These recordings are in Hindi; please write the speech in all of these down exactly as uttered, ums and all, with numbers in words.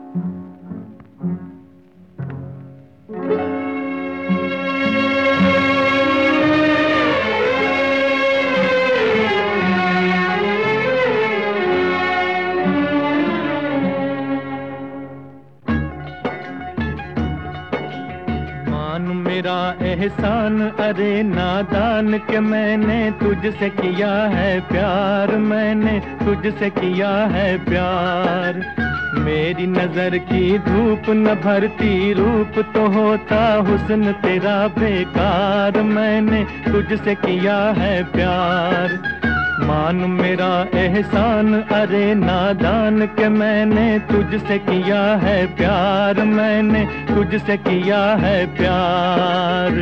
मेरा एहसान अरे नादान के मैंने तुझसे किया है प्यार, मैंने तुझसे किया है प्यार। मेरी नजर की धूप न भरती रूप तो होता हुस्न तेरा बेकार, मैंने तुझसे किया है प्यार। मान मेरा एहसान अरे नादान के मैंने तुझसे किया है प्यार, मैंने तुझसे किया है प्यार।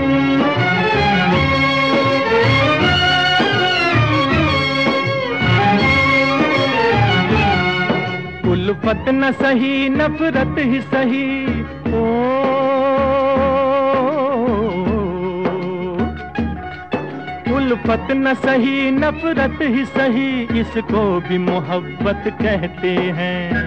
उल्फत न सही नफरत ही सही, ओ उल्फत न सही नफरत ही सही, इसको भी मोहब्बत कहते हैं।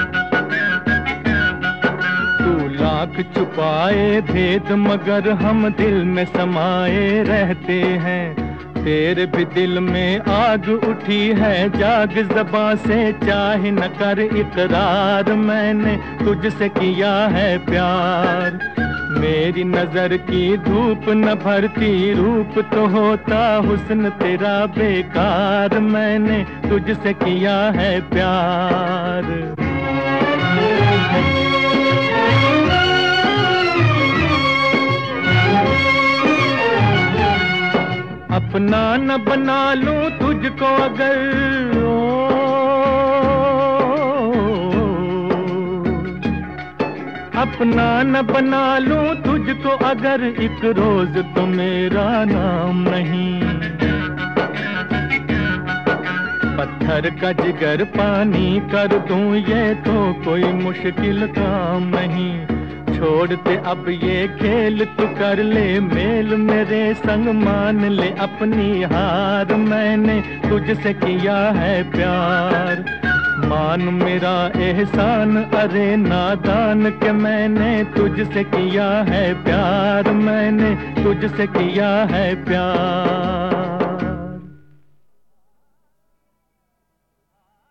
तू लाख छुपाए भेद मगर हम दिल में समाये रहते हैं। तेरे भी दिल में आग उठी है जाग ज़बां से चाहे न कर इकरार, मैंने तुझसे किया है प्यार। मेरी नजर की धूप न भरती रूप तो होता हुस्न तेरा बेकार, मैंने तुझसे किया है प्यार। अपना न बना लूं तुझको अगर, अपना न बना लूं तुझको अगर एक रोज तो मेरा नाम नहीं। पत्थर का जिगर पानी कर दूं ये तो कोई मुश्किल काम नहीं। छोड़ते अब ये खेल तू कर ले मेल मेरे संग मान ले अपनी हार, मैंने तुझसे किया है प्यार। मान मेरा एहसान अरे नादान के मैंने तुझसे किया है प्यार, मैंने तुझसे किया है प्यार।